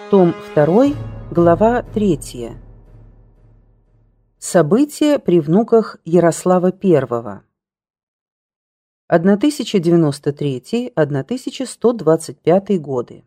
Том 2, глава 3. События при внуках Ярослава I. 1093-1125 годы.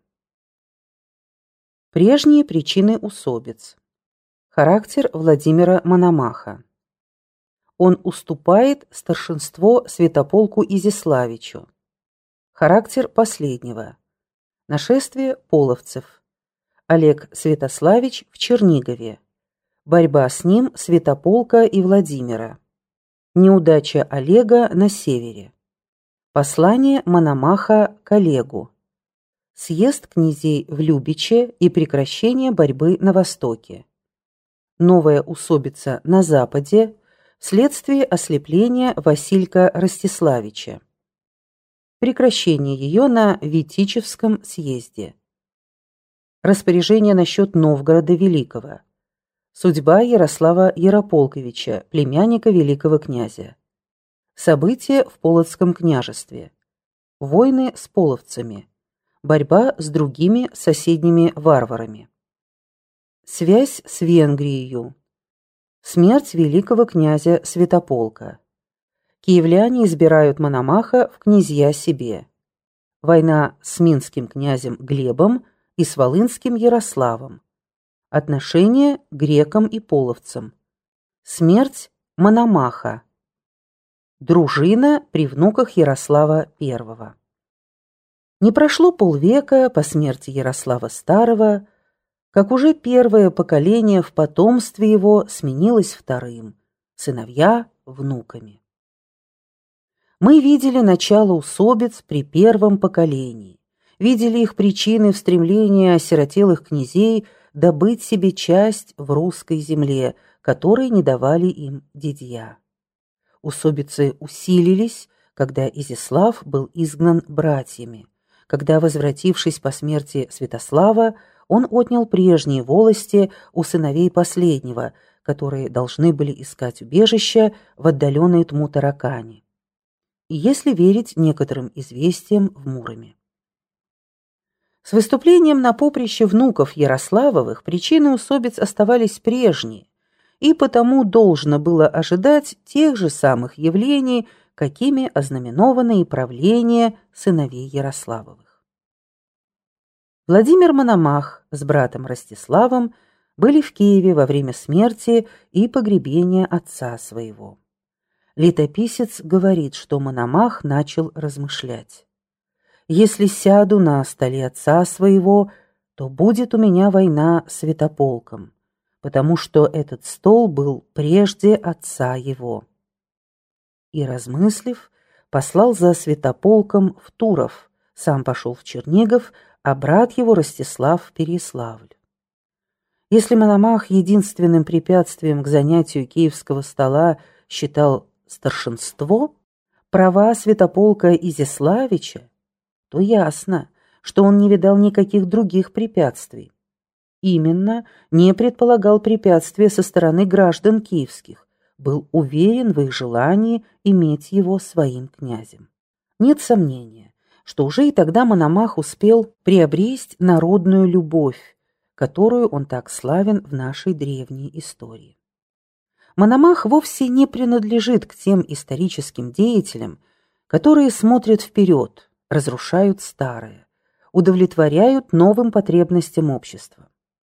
Прежние причины усобиц. Характер Владимира Мономаха. Он уступает старшинство святополку Изяславичу. Характер последнего. Нашествие половцев. Олег Святославич в Чернигове. Борьба с ним святополка и Владимира. Неудача Олега на севере. Послание Мономаха к Олегу. Съезд князей в Любиче и прекращение борьбы на востоке. Новая усобица на западе вследствие ослепления Василька Ростиславича. Прекращение ее на Витичевском съезде. Распоряжение насчет Новгорода Великого. Судьба Ярослава Ярополковича, племянника великого князя. События в Полоцком княжестве. Войны с половцами. Борьба с другими соседними варварами. Связь с Венгрией. Смерть великого князя Святополка. Киевляне избирают Мономаха в князья себе. Война с минским князем Глебом и с волынским Ярославом. Отношения к грекам и половцам. Смерть Мономаха. Дружина при внуках Ярослава I. Не прошло полвека по смерти Ярослава Старого, как уже первое поколение в потомстве его сменилось вторым, сыновья внуками. Мы видели начало усобиц при первом поколении. Видели их причины в стремлении осиротелых князей добыть себе часть в русской земле, которой не давали им дядья. Усобицы усилились, когда Изяслав был изгнан братьями, когда, возвратившись по смерти Святослава, он отнял прежние волости у сыновей последнего, которые должны были искать убежище в отдаленной Тмутаракане. И если верить некоторым известиям в Муроме. С выступлением на поприще внуков Ярославовых причины усобиц оставались прежние, и потому должно было ожидать тех же самых явлений, какими ознаменованы и правления сыновей Ярославовых. Владимир Мономах с братом Ростиславом были в Киеве во время смерти и погребения отца своего. Летописец говорит, что Мономах начал размышлять. «Если сяду на столе отца своего, то будет у меня война с святополком, потому что этот стол был прежде отца его». И, размыслив, послал за святополком в Туров, сам пошел в Чернигов, а брат его Ростислав в Переяславль. Если Мономах единственным препятствием к занятию киевского стола считал старшинство, права святополка Изяславича, то ясно, что он не видал никаких других препятствий. Именно не предполагал препятствия со стороны граждан киевских, был уверен в их желании иметь его своим князем. Нет сомнения, что уже и тогда Мономах успел приобрести народную любовь, которую он так славен в нашей древней истории. Мономах вовсе не принадлежит к тем историческим деятелям, которые смотрят вперед, разрушают старое, удовлетворяют новым потребностям общества.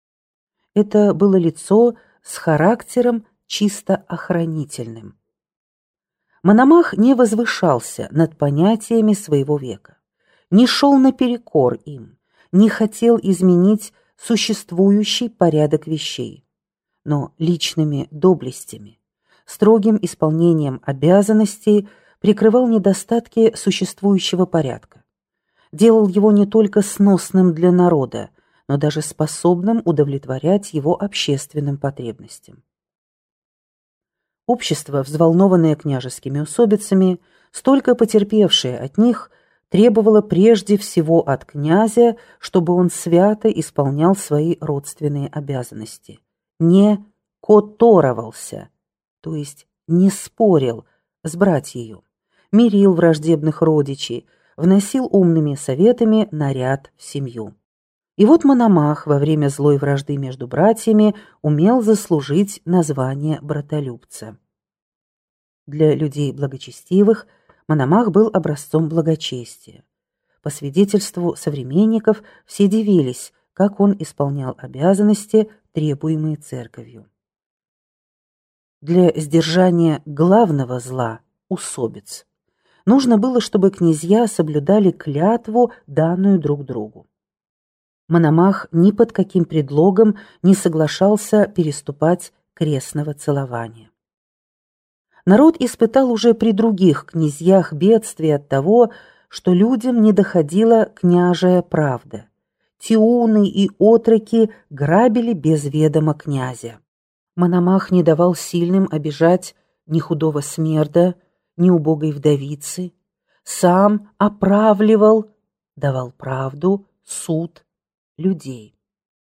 Это было лицо с характером чисто охранительным. Мономах не возвышался над понятиями своего века, не шел наперекор им, не хотел изменить существующий порядок вещей, но личными доблестями, строгим исполнением обязанностей прикрывал недостатки существующего порядка, делал его не только сносным для народа, но даже способным удовлетворять его общественным потребностям. Общество, взволнованное княжескими усобицами, столько потерпевшее от них, требовало прежде всего от князя, чтобы он свято исполнял свои родственные обязанности, не которовался, то есть не спорил с братьею, мирил враждебных родичей, вносил умными советами наряд в семью. И вот Мономах во время злой вражды между братьями умел заслужить название братолюбца. Для людей благочестивых Мономах был образцом благочестия. По свидетельству современников, все дивились, как он исполнял обязанности, требуемые церковью. Для сдержания главного зла, усобиц, нужно было, чтобы князья соблюдали клятву, данную друг другу. Мономах ни под каким предлогом не соглашался переступать крестного целования. Народ испытал уже при других князьях бедствие от того, что людям не доходила княжая правда. Тиуны и отроки грабили без ведома князя. Мономах не давал сильным обижать ни худого смерда, ни убогой вдовицы, сам оправливал, давал правду, суд людей.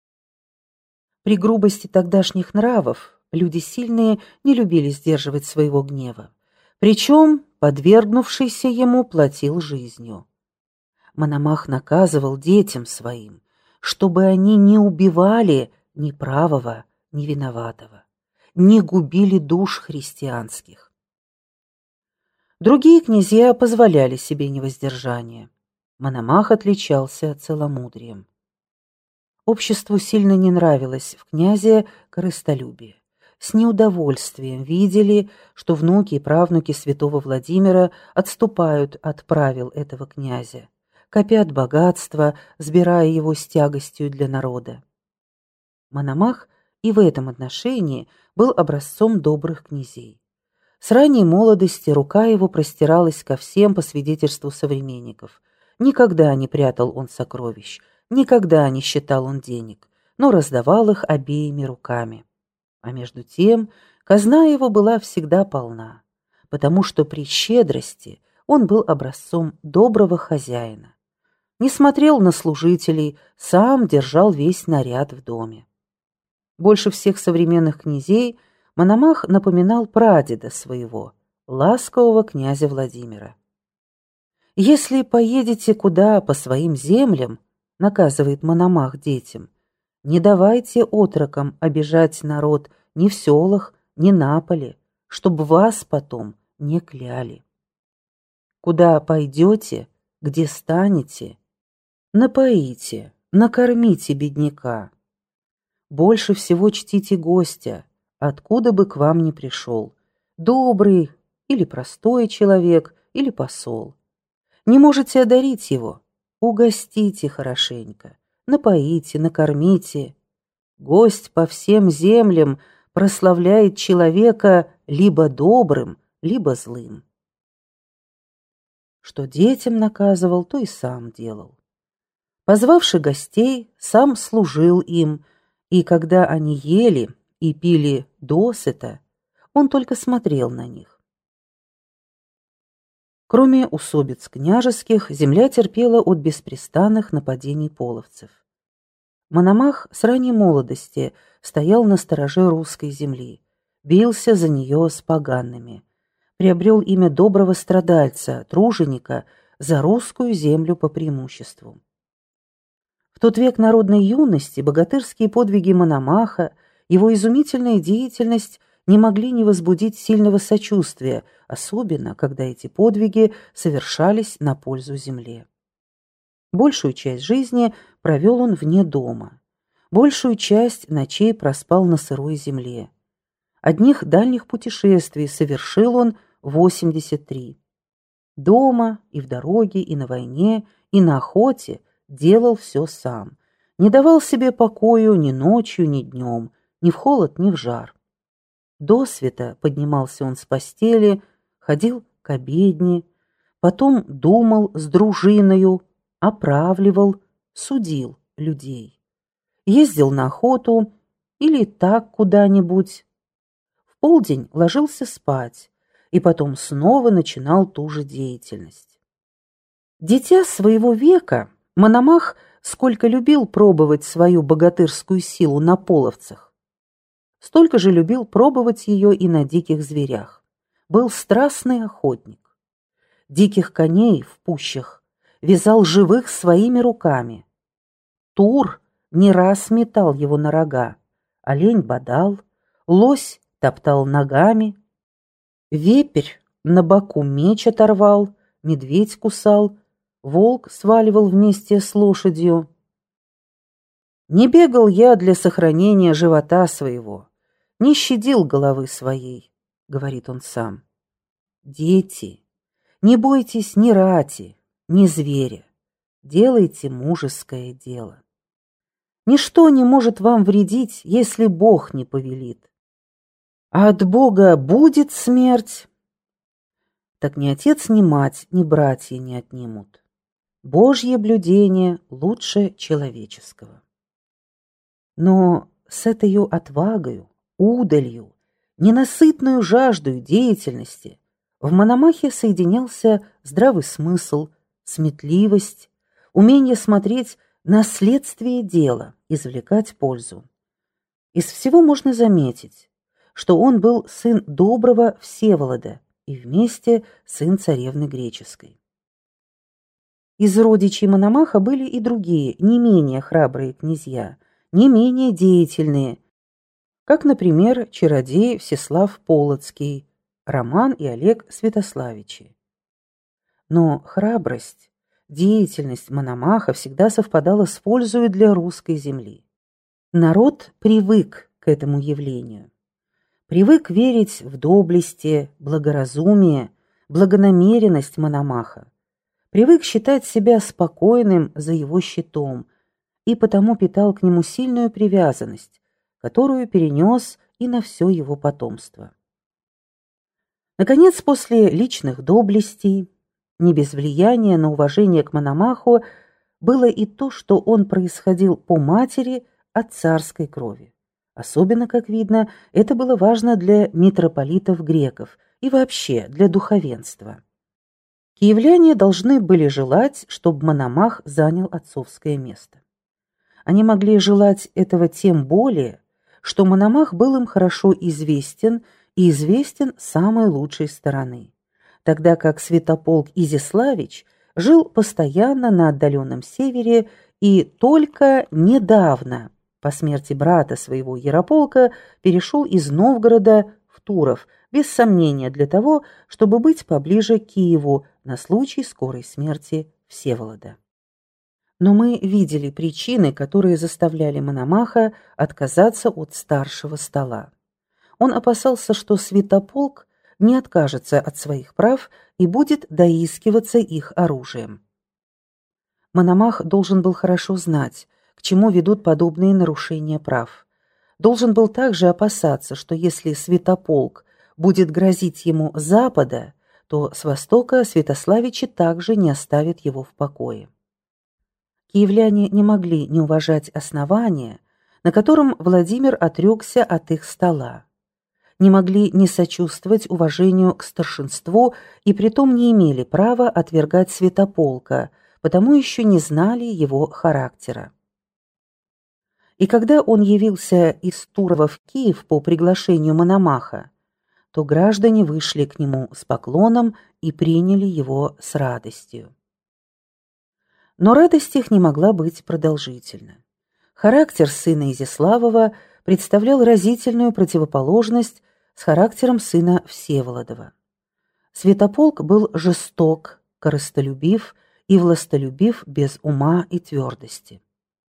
При грубости тогдашних нравов люди сильные не любили сдерживать своего гнева, причем подвергнувшийся ему платил жизнью. Мономах наказывал детям своим, чтобы они не убивали ни правого, ни виноватого, не губили душ христианских. Другие князья позволяли себе невоздержание. Мономах отличался целомудрием. Обществу сильно не нравилось в князе корыстолюбие. С неудовольствием видели, что внуки и правнуки святого Владимира отступают от правил этого князя, копят богатство, сбирая его с тягостью для народа. Мономах и в этом отношении был образцом добрых князей. С ранней молодости рука его простиралась ко всем по свидетельству современников. Никогда не прятал он сокровищ, никогда не считал он денег, но раздавал их обеими руками. А между тем казна его была всегда полна, потому что при щедрости он был образцом доброго хозяина. Не смотрел на служителей, сам держал весь наряд в доме. Больше всех современных князей Мономах напоминал прадеда своего, ласкового князя Владимира. «Если поедете куда по своим землям, — наказывает Мономах детям, — не давайте отрокам обижать народ ни в селах, ни на поле, чтобы вас потом не кляли. Куда пойдете, где станете, напоите, накормите бедняка. Больше всего чтите гостя, откуда бы к вам ни пришел, добрый или простой человек, или посол. Не можете одарить его, угостите хорошенько, напоите, накормите. Гость по всем землям прославляет человека либо добрым, либо злым». Что детям наказывал, то и сам делал. Позвавши гостей, сам служил им, и когда они ели и пили досыта, он только смотрел на них. Кроме усобиц княжеских, земля терпела от беспрестанных нападений половцев. Мономах с ранней молодости стоял на стороже русской земли, бился за нее с погаными, приобрел имя доброго страдальца, труженика за русскую землю по преимуществу. В тот век народной юности богатырские подвиги Мономаха, его изумительная деятельность не могли не возбудить сильного сочувствия, особенно когда эти подвиги совершались на пользу земле. Большую часть жизни провел он вне дома, большую часть ночей проспал на сырой земле. Одних дальних путешествий совершил он 83. Дома и в дороге, и на войне, и на охоте делал все сам, не давал себе покою ни ночью, ни днем, ни в холод, ни в жар. Досвета поднимался он с постели, ходил к обедне, потом думал с дружиною, оправливал, судил людей. Ездил на охоту или так куда-нибудь. В полдень ложился спать и потом снова начинал ту же деятельность. Дитя своего века, Мономах сколько любил пробовать свою богатырскую силу на половцах, столько же любил пробовать ее и на диких зверях. Был страстный охотник. Диких коней в пущах вязал живых своими руками. Тур не раз метал его на рога. Олень бодал, лось топтал ногами, вепрь на боку меч оторвал, медведь кусал, волк сваливал вместе с лошадью. Не бегал я для сохранения живота своего, не щадил головы своей, говорит он сам. Дети, не бойтесь ни рати, ни зверя, делайте мужеское дело. Ничто не может вам вредить, если Бог не повелит. А от Бога будет смерть, так ни отец, ни мать, ни братья не отнимут. Божье блюдение лучше человеческого. Но с этой отвагою, удалью, ненасытную жаждою деятельности в Мономахе соединялся здравый смысл, сметливость, умение смотреть на следствие дела, извлекать пользу. Из всего можно заметить, что он был сын доброго Всеволода и вместе сын царевны греческой. Из родичей Мономаха были и другие, не менее храбрые князья, не менее деятельные, как, например, чародей Всеслав Полоцкий, Роман и Олег Святославичи. Но храбрость, деятельность Мономаха всегда совпадала с пользой для русской земли. Народ привык к этому явлению. Привык верить в доблести, благоразумие, благонамеренность Мономаха. Привык считать себя спокойным за его щитом и потому питал к нему сильную привязанность, которую перенес и на все его потомство. Наконец, после личных доблестей, не без влияния на уважение к Мономаху, было и то, что он происходил по матери от царской крови. Особенно, как видно, это было важно для митрополитов-греков и вообще для духовенства. Киевляне должны были желать, чтобы Мономах занял отцовское место. Они могли желать этого тем более, что Мономах был им хорошо известен и известен с самой лучшей стороны, тогда как Святополк Изяславич жил постоянно на отдаленном севере и только недавно, по смерти брата своего Ярополка, перешел из Новгорода в Туров, без сомнения для того, чтобы быть поближе к Киеву на случай скорой смерти Всеволода. Но мы видели причины, которые заставляли Мономаха отказаться от старшего стола. Он опасался, что Святополк не откажется от своих прав и будет доискиваться их оружием. Мономах должен был хорошо знать, к чему ведут подобные нарушения прав. Должен был также опасаться, что если Святополк будет грозить ему с запада, то с востока Святославичи также не оставят его в покое. Киевляне не могли не уважать основания, на котором Владимир отрекся от их стола, не могли не сочувствовать уважению к старшинству и притом не имели права отвергать Святополка, потому еще не знали его характера. И когда он явился из Турова в Киев по приглашению Мономаха, то граждане вышли к нему с поклоном и приняли его с радостью. Но радость их не могла быть продолжительна. Характер сына Изяславова представлял разительную противоположность с характером сына Всеволодова. Святополк был жесток, корыстолюбив и властолюбив без ума и твердости.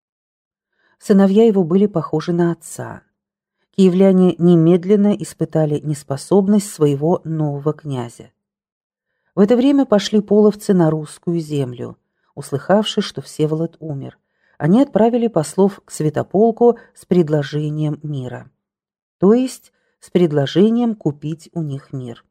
Сыновья его были похожи на отца. Киевляне немедленно испытали неспособность своего нового князя. В это время пошли половцы на русскую землю. Услыхавши, что Всеволод умер, они отправили послов к Святополку с предложением мира, то есть с предложением купить у них мир.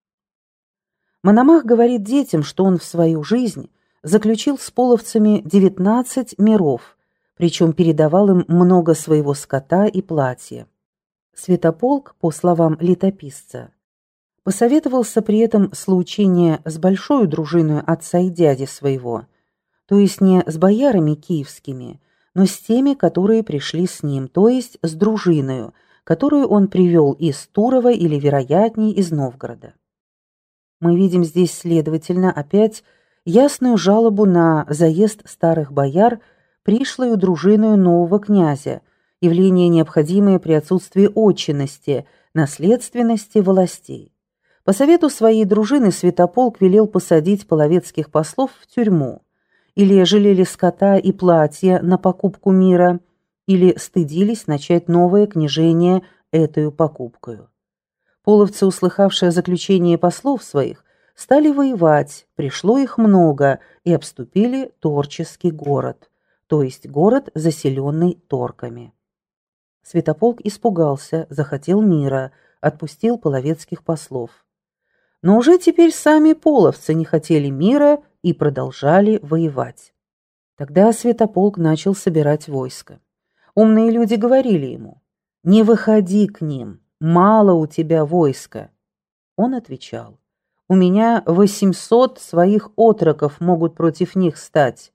Мономах говорит детям, что он в свою жизнь заключил с половцами 19 миров, причем передавал им много своего скота и платья. Святополк, по словам летописца, посоветовался при этом случение с большой дружиной отца и дяди своего, то есть не с боярами киевскими, но с теми, которые пришли с ним, то есть с дружиною, которую он привел из Турова или, вероятнее, из Новгорода. Мы видим здесь, следовательно, опять ясную жалобу на заезд старых бояр пришлою дружиною нового князя, явление необходимое при отсутствии отчинности, наследственности властей. По совету своей дружины Святополк велел посадить половецких послов в тюрьму, или жалели скота и платья на покупку мира, или стыдились начать новое княжение этою покупкою. Половцы, услыхавшие о заключении послов своих, стали воевать, пришло их много, и обступили Торческий город, то есть город, заселенный торками. Святополк испугался, захотел мира, отпустил половецких послов. Но уже теперь сами половцы не хотели мира и продолжали воевать. Тогда Святополк начал собирать войско. Умные люди говорили ему: «Не выходи к ним, мало у тебя войска». Он отвечал: «У меня 800 своих отроков могут против них стать».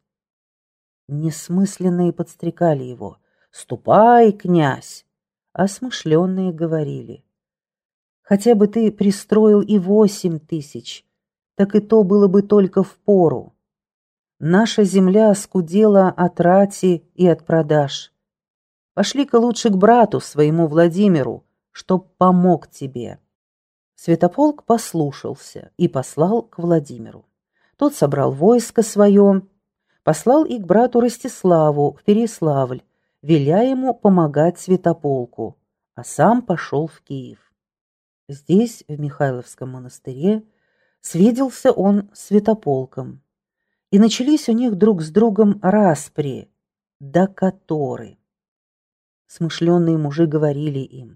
Несмысленные подстрекали его: «Ступай, князь!» А смышленные говорили: «Хотя бы ты пристроил и 8000, так и то было бы только впору. Наша земля оскудела от рати и от продаж. Пошли-ка лучше к брату своему Владимиру, чтоб помог тебе». Святополк послушался и послал к Владимиру. Тот собрал войско свое, послал и к брату Ростиславу в Переславль, веля ему помогать Святополку, а сам пошел в Киев. Здесь, в Михайловском монастыре, свиделся он с Святополком, и начались у них друг с другом распри, до которой. Смышленные мужи говорили им: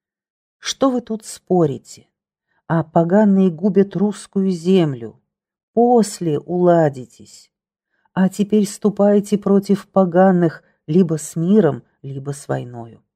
«Что вы тут спорите? А поганые губят русскую землю. После уладитесь. А теперь ступайте против поганых либо с миром, либо с войною».